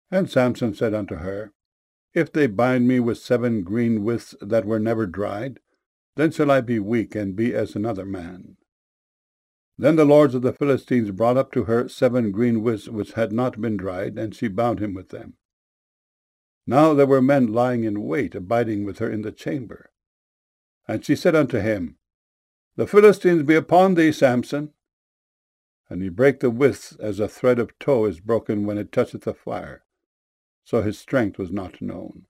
And Samson said unto her, If they bind me with 7 green withs that were never dried, then shall I be weak, and be as another man. Then the lords of the Philistines brought up to her 7 green withs which had not been dried, and she bound him with them. Now there were men lying in wait, abiding with her in the chamber. And she said unto him, The Philistines be upon thee, Samson. And he brake the withs as a thread of tow is broken when it toucheth the fire. So his strength was not known.